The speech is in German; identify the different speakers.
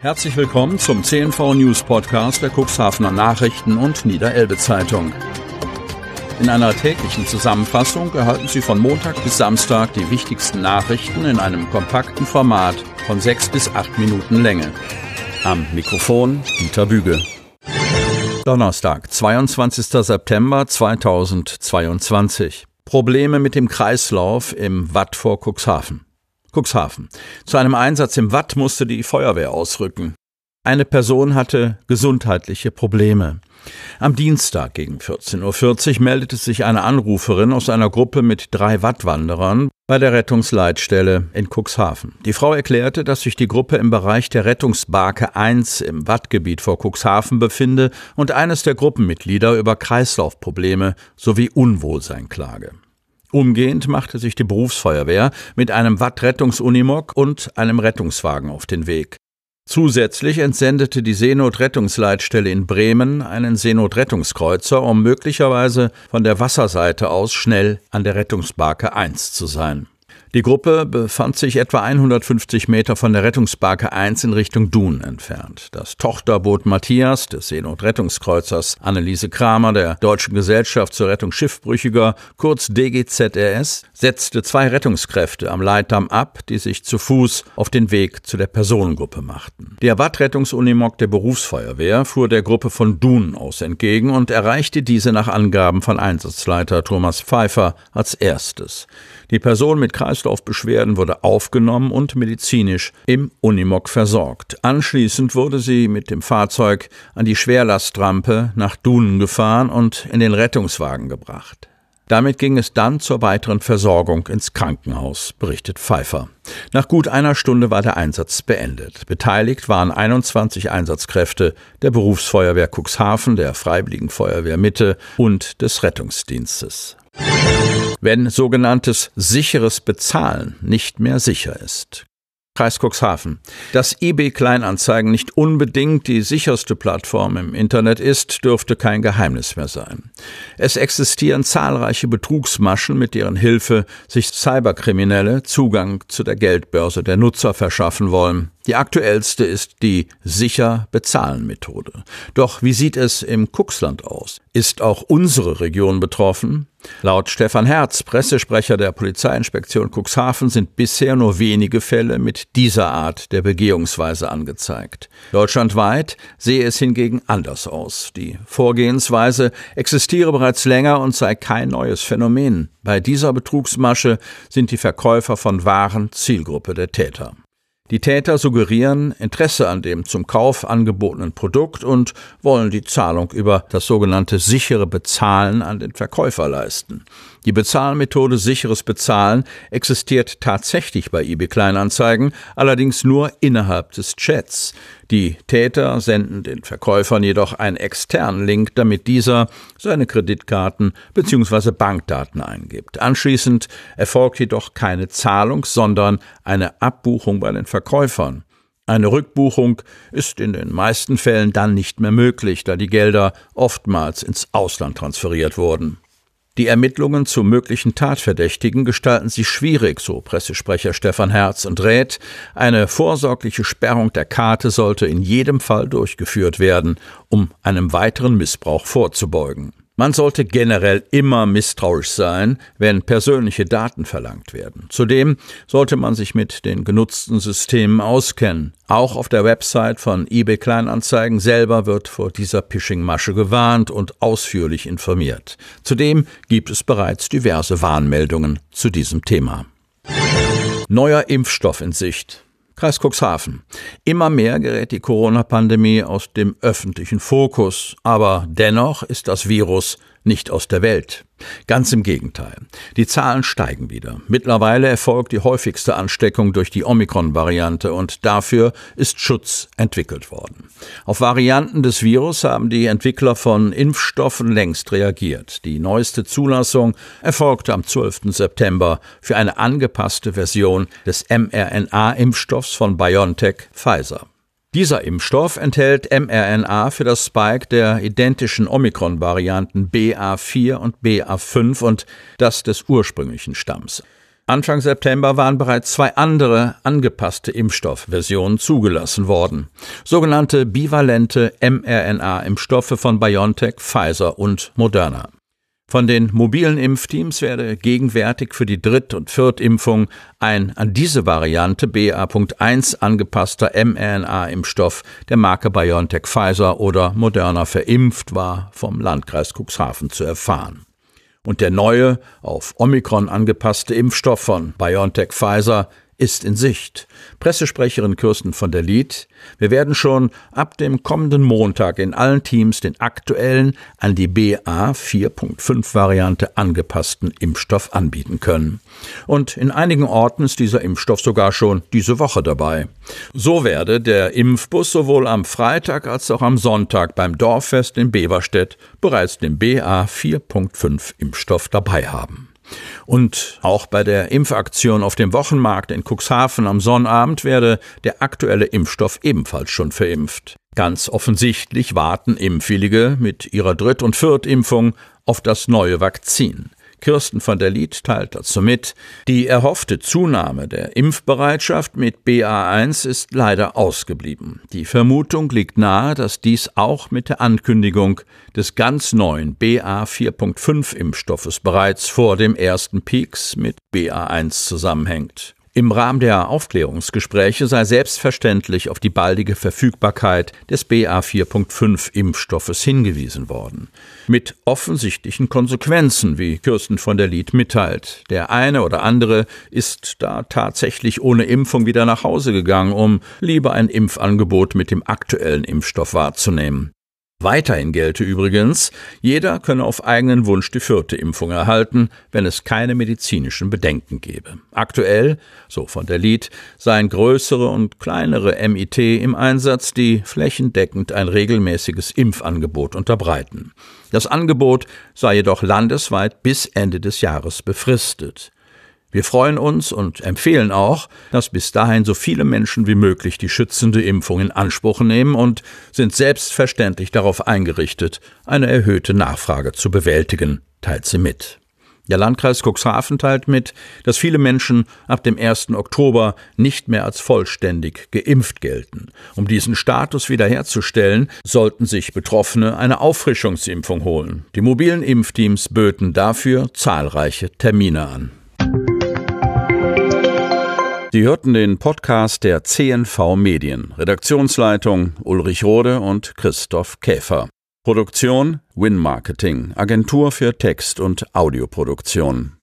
Speaker 1: Herzlich willkommen zum CNV News Podcast der Cuxhavener Nachrichten und Niederelbe Zeitung. In einer täglichen Zusammenfassung erhalten Sie von Montag bis Samstag die wichtigsten Nachrichten in einem kompakten Format von 6 bis 8 Minuten Länge. Am Mikrofon Dieter Büge. Donnerstag, 22. September 2022. Probleme mit dem Kreislauf im Watt vor Cuxhaven. Cuxhaven. Zu einem Einsatz im Watt musste die Feuerwehr ausrücken. Eine Person hatte gesundheitliche Probleme. Am Dienstag gegen 14:40 Uhr meldete sich eine Anruferin aus einer Gruppe mit 3 Wattwanderern bei der Rettungsleitstelle in Cuxhaven. Die Frau erklärte, dass sich die Gruppe im Bereich der Rettungsbarke 1 im Wattgebiet vor Cuxhaven befinde und eines der Gruppenmitglieder über Kreislaufprobleme sowie Unwohlsein klage. Umgehend machte sich die Berufsfeuerwehr mit einem Watt-Rettungsunimog und einem Rettungswagen auf den Weg. Zusätzlich entsendete die Seenotrettungsleitstelle in Bremen einen Seenotrettungskreuzer, um möglicherweise von der Wasserseite aus schnell an der Rettungsbarke 1 zu sein. Die Gruppe befand sich etwa 150 Meter von der Rettungsbarke 1 in Richtung Dun entfernt. Das Tochterboot Matthias des Seenotrettungskreuzers Anneliese Kramer der Deutschen Gesellschaft zur Rettung Schiffbrüchiger, kurz DGZRS, setzte 2 Rettungskräfte am Leitdamm ab, die sich zu Fuß auf den Weg zu der Personengruppe machten. Der Watt-Rettungsunimog der Berufsfeuerwehr fuhr der Gruppe von Dun aus entgegen und erreichte diese nach Angaben von Einsatzleiter Thomas Pfeiffer als erstes. Die Person mit Kreislaufbeschwerden wurde aufgenommen und medizinisch im Unimog versorgt. Anschließend wurde sie mit dem Fahrzeug an die Schwerlastrampe nach Dunen gefahren und in den Rettungswagen gebracht. Damit ging es dann zur weiteren Versorgung ins Krankenhaus, berichtet Pfeiffer. Nach gut einer Stunde war der Einsatz beendet. Beteiligt waren 21 Einsatzkräfte der Berufsfeuerwehr Cuxhaven, der Freiwilligen Feuerwehr Mitte und des Rettungsdienstes. Wenn sogenanntes sicheres Bezahlen nicht mehr sicher ist. Kreis Cuxhaven. Dass eBay Kleinanzeigen nicht unbedingt die sicherste Plattform im Internet ist, dürfte kein Geheimnis mehr sein. Es existieren zahlreiche Betrugsmaschen, mit deren Hilfe sich Cyberkriminelle Zugang zu der Geldbörse der Nutzer verschaffen wollen. Die aktuellste ist die Sicher-Bezahlen-Methode. Doch wie sieht es im Cuxland aus? Ist auch unsere Region betroffen? Laut Stefan Herz, Pressesprecher der Polizeiinspektion Cuxhaven, sind bisher nur wenige Fälle mit dieser Art der Begehungsweise angezeigt. Deutschlandweit sehe es hingegen anders aus. Die Vorgehensweise existiere bereits länger und sei kein neues Phänomen. Bei dieser Betrugsmasche sind die Verkäufer von Waren Zielgruppe der Täter. Die Täter suggerieren Interesse an dem zum Kauf angebotenen Produkt und wollen die Zahlung über das sogenannte sichere Bezahlen an den Verkäufer leisten. Die Bezahlmethode sicheres Bezahlen existiert tatsächlich bei eBay Kleinanzeigen, allerdings nur innerhalb des Chats. Die Täter senden den Verkäufern jedoch einen externen Link, damit dieser seine Kreditkarten bzw. Bankdaten eingibt. Anschließend erfolgt jedoch keine Zahlung, sondern eine Abbuchung bei den Verkäufern. Eine Rückbuchung ist in den meisten Fällen dann nicht mehr möglich, da die Gelder oftmals ins Ausland transferiert wurden. Die Ermittlungen zu möglichen Tatverdächtigen gestalten sich schwierig, so Pressesprecher Stefan Herz, und rät, eine vorsorgliche Sperrung der Karte sollte in jedem Fall durchgeführt werden, um einem weiteren Missbrauch vorzubeugen. Man sollte generell immer misstrauisch sein, wenn persönliche Daten verlangt werden. Zudem sollte man sich mit den genutzten Systemen auskennen. Auch auf der Website von eBay Kleinanzeigen selber wird vor dieser Phishing-Masche gewarnt und ausführlich informiert. Zudem gibt es bereits diverse Warnmeldungen zu diesem Thema. Neuer Impfstoff in Sicht. Kreis Cuxhaven. Immer mehr gerät die Corona-Pandemie aus dem öffentlichen Fokus, aber dennoch ist das Virus nicht aus der Welt. Ganz im Gegenteil. Die Zahlen steigen wieder. Mittlerweile erfolgt die häufigste Ansteckung durch die Omikron-Variante und dafür ist Schutz entwickelt worden. Auf Varianten des Virus haben die Entwickler von Impfstoffen längst reagiert. Die neueste Zulassung erfolgte am 12. September für eine angepasste Version des mRNA-Impfstoffs von BioNTech-Pfizer. Dieser Impfstoff enthält mRNA für das Spike der identischen Omikron-Varianten BA4 und BA5 und das des ursprünglichen Stamms. Anfang September waren bereits 2 andere angepasste Impfstoffversionen zugelassen worden. Sogenannte bivalente mRNA-Impfstoffe von BioNTech, Pfizer und Moderna. Von den mobilen Impfteams werde gegenwärtig für die Dritt- und Viertimpfung ein an diese Variante BA.1 angepasster mRNA-Impfstoff der Marke BioNTech, Pfizer oder Moderna verimpft, war vom Landkreis Cuxhaven zu erfahren. Und der neue, auf Omikron angepasste Impfstoff von BioNTech, Pfizer ist in Sicht. Pressesprecherin Kirsten von der Lied: Wir werden schon ab dem kommenden Montag in allen Teams den aktuellen, an die BA.4.5-Variante angepassten Impfstoff anbieten können. Und in einigen Orten ist dieser Impfstoff sogar schon diese Woche dabei. So werde der Impfbus sowohl am Freitag als auch am Sonntag beim Dorffest in Beverstedt bereits den BA.4.5-Impfstoff dabei haben. Und auch bei der Impfaktion auf dem Wochenmarkt in Cuxhaven am Sonnabend werde der aktuelle Impfstoff ebenfalls schon verimpft. Ganz offensichtlich warten Impfwillige mit ihrer Dritt- und Viertimpfung auf das neue Vakzin. Kirsten von der Lied teilt dazu mit: Die erhoffte Zunahme der Impfbereitschaft mit BA1 ist leider ausgeblieben. Die Vermutung liegt nahe, dass dies auch mit der Ankündigung des ganz neuen BA.4.5-Impfstoffes bereits vor dem ersten Peaks mit BA1 zusammenhängt. Im Rahmen der Aufklärungsgespräche sei selbstverständlich auf die baldige Verfügbarkeit des BA.4.5-Impfstoffes hingewiesen worden. Mit offensichtlichen Konsequenzen, wie Kirsten von der Lied mitteilt. Der eine oder andere ist da tatsächlich ohne Impfung wieder nach Hause gegangen, um lieber ein Impfangebot mit dem aktuellen Impfstoff wahrzunehmen. Weiterhin gelte übrigens, jeder könne auf eigenen Wunsch die 4. Impfung erhalten, wenn es keine medizinischen Bedenken gebe. Aktuell, so von der Lied, seien größere und kleinere MIT im Einsatz, die flächendeckend ein regelmäßiges Impfangebot unterbreiten. Das Angebot sei jedoch landesweit bis Ende des Jahres befristet. Wir freuen uns und empfehlen auch, dass bis dahin so viele Menschen wie möglich die schützende Impfung in Anspruch nehmen und sind selbstverständlich darauf eingerichtet, eine erhöhte Nachfrage zu bewältigen, teilt sie mit. Der Landkreis Cuxhaven teilt mit, dass viele Menschen ab dem 1. Oktober nicht mehr als vollständig geimpft gelten. Um diesen Status wiederherzustellen, sollten sich Betroffene eine Auffrischungsimpfung holen. Die mobilen Impfteams böten dafür zahlreiche Termine an. Sie hörten den Podcast der CNV Medien. Redaktionsleitung Ulrich Rode und Christoph Käfer. Produktion Win Marketing, Agentur für Text- und Audioproduktion.